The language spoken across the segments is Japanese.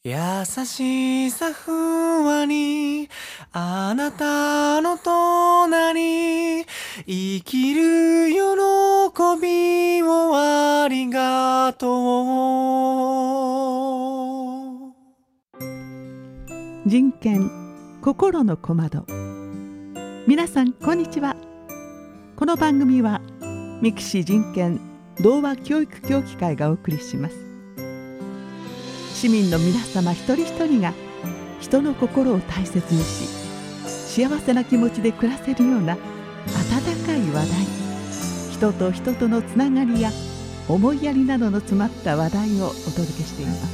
優しさふわり、あなたの隣、生きる喜びをありがとう。 人権心の小窓。皆さんこんにちは。この番組は三木市人権童話教育協議会がお送りします。市民の皆様一人一人が人の心を大切にし、幸せな気持ちで暮らせるような温かい話題、人と人とのつながりや思いやりなどの詰まった話題をお届けしています。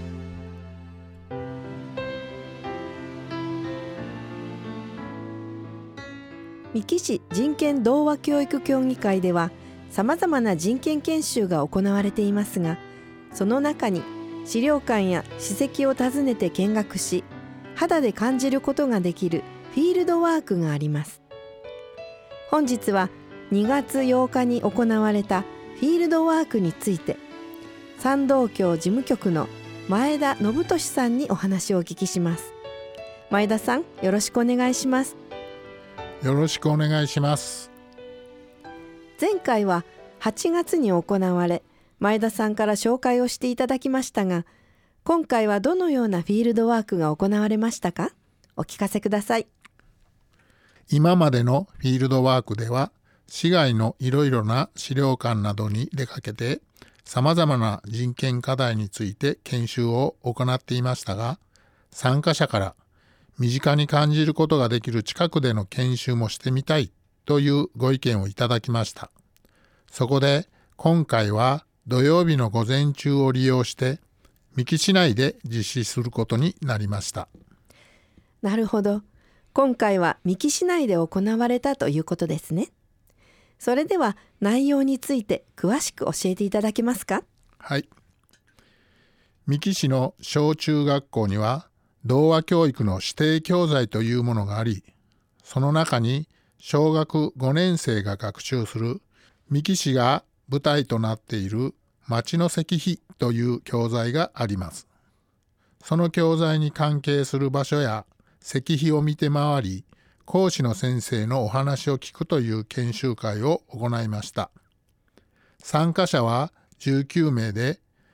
三木市人権童話教育協議会ではさまざまな人権研修が行われていますが、その中に資料館や史跡を訪ねて見学し、肌で感じることができるフィールドワークがあります。本日は2月8日に行われたフィールドワークについて、山道協事務局の前田信俊さんにお話をお聞きします。前田さん、よろしくお願いします。 よろしくお願いします。 前回は8月に行われ、前田さんから紹介をしていただきましたが、今回はどのようなフィールドワークが行われましたか？お聞かせください。 今までのフィールドワークでは、市外のいろいろな資料館などに出かけて、さまざまな人権課題について研修を行っていましたが、参加者から身近に感じることができる近くでの研修もしてみたいというご意見をいただきました。そこで今回は土曜日の午前中を利用して三木市内で実施することになりました。 なるほど。今回は三木市内で行われたということですね。それでは内容について詳しく教えていただけますか？ はい。三木市の小中学校には童話教育の指定教材というものがあり、その中に小学5年生が学習する三木市が舞台となっている町の石碑という教材があります。その教材に関係する場所や石碑を見て回り、講師の先生のお話を聞くという研修会を行いました。参加者は19名で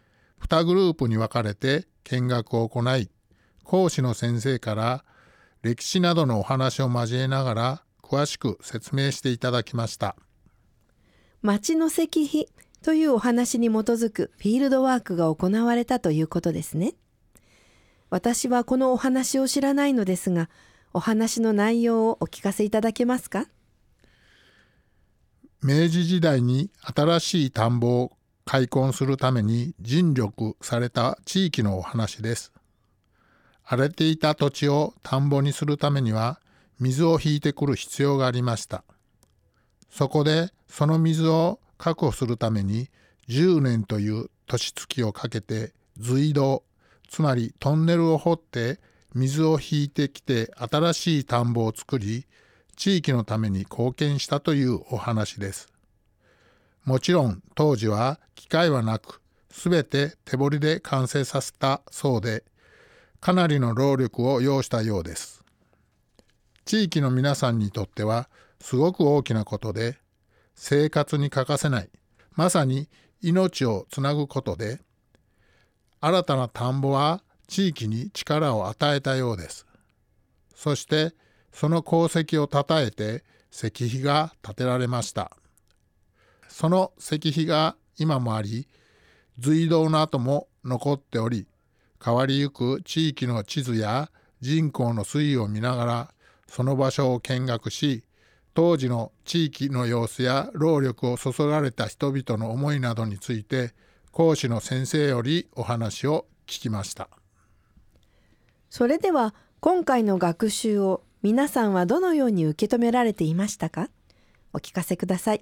2グループに分かれて見学を行い、講師の先生から歴史などのお話を交えながら詳しく説明していただきました。 町の石碑というお話に基づくフィールドワークが行われたということですね。私はこのお話を知らないのですが、お話の内容をお聞かせいただけますか？ 明治時代に新しい田んぼを開墾するために尽力された地域のお話です。荒れていた土地を田んぼにするためには水を引いてくる必要がありました。そこでその水を確保するために10年という年月をかけて隧道、つまりトンネルを掘って水を引いてきて新しい田んぼを作り、地域のために貢献したというお話です。もちろん当時は機械はなく、すべて手彫りで完成させたそうで、かなりの労力を要したようです。地域の皆さんにとってはすごく大きなことで、生活に欠かせない、まさに命をつなぐことで、新たな田んぼは地域に力を与えたようです。そしてその功績をたたえて石碑が建てられました。その石碑が今もあり、隧道の跡も残っており、変わりゆく地域の地図や人口の推移を見ながらその場所を見学し、当時の地域の様子や労力を注がれた人々の思いなどについて講師の先生よりお話を聞きました。 それでは今回の学習を皆さんはどのように受け止められていましたか？お聞かせください。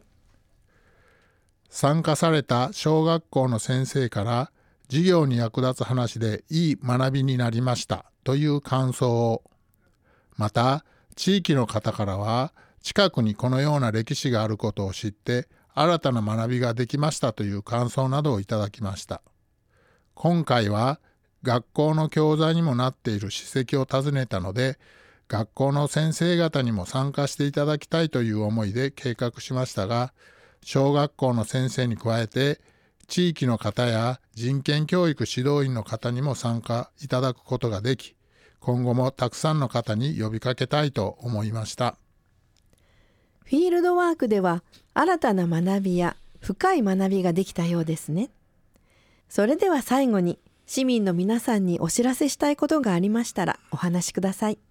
参加された小学校の先生から授業に役立つ話でいい学びになりましたという感想を、また地域の方からは近くにこのような歴史があることを知って新たな学びができましたという感想などをいただきました。今回は学校の教材にもなっている史跡を訪ねたので、学校の先生方にも参加していただきたいという思いで計画しましたが、小学校の先生に加えて地域の方や人権教育指導員の方にも参加いただくことができ、今後もたくさんの方に呼びかけたいと思いました。 フィールドワークでは新たな学びや深い学びができたようですね。それでは最後に市民の皆さんにお知らせしたいことがありましたらお話しください。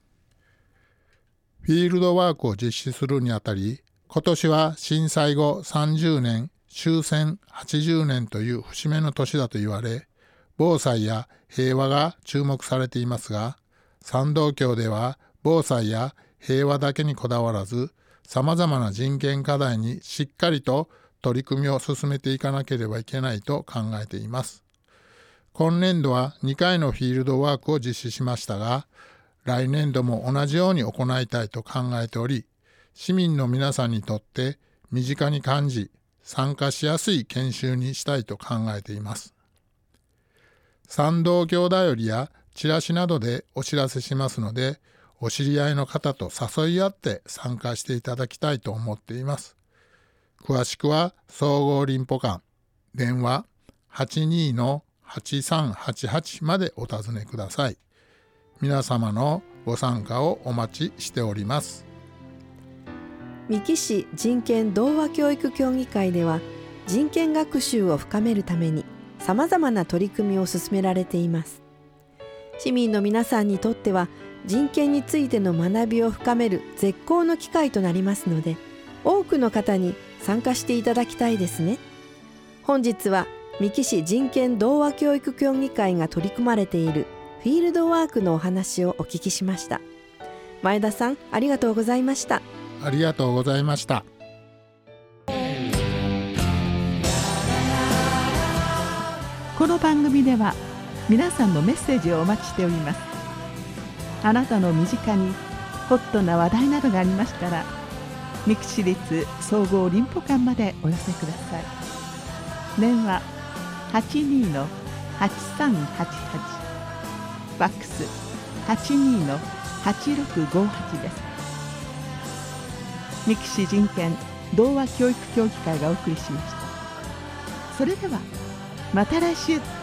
フィールドワークを実施するにあたり、今年は震災後30年、終戦80年という節目の年だと言われ、防災や平和が注目されていますが、参道協では防災や平和だけにこだわらず、さまざまな人権課題にしっかりと取り組みを進めていかなければいけないと考えています。今年度は2回のフィールドワークを実施しましたが、来年度も同じように行いたいと考えており、市民の皆さんにとって身近に感じ、参加しやすい研修にしたいと考えています。参道協だよりやチラシなどでお知らせしますので、お知り合いの方と誘い合って参加していただきたいと思っています。詳しくは総合林保館、電話 82-8388 までお尋ねください。皆様のご参加をお待ちしております。 三木市人権同和教育協議会では、人権学習を深めるためにさまざまな取り組みを進められています。市民の皆さんにとっては人権についての学びを深める絶好の機会となりますので、多くの方に参加していただきたいですね。本日は三木市人権同和教育協議会が取り組まれているフィールドワークのお話をお聞きしました。前田さん、ありがとうございました。 ありがとうございました。 この番組では皆さんのメッセージをお待ちしております。あなたの身近にホットな話題などがありましたら、三木市立総合林保館までお寄せください。電話 82-8388、ファックス 82-8658 です。三木市人権同和教育協議会がお送りしました。それではまた来週。